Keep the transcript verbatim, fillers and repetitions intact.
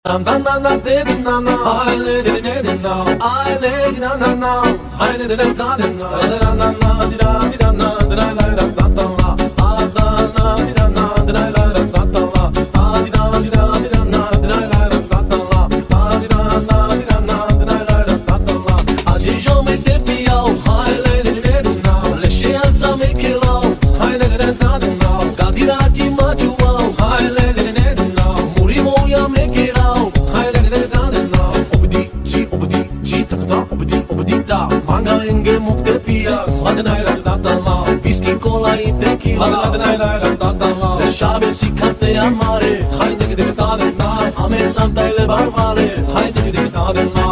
Na na na na na na, I let it in now. I let it na na na, I let it in now. Na na na di da di da na, di da la da da da la. Ah da na di da na, di da la da da da la. Ah di da di da di da na, di da la da da da la. Ah di da na di da na, di da la da da da la. Ah di jo me te piau, I let it in now. Le scienza me che lo, I let it in now. Gadira ti ma tu wow, I let it in now. Murimo ya me che Manga inge mukte pias, ladenai la da da la. Whisky cola e tequila, ladenai la da da la. Le chave si cante a mare, hai de de da da. A me santa e le barbare, hai de de da da.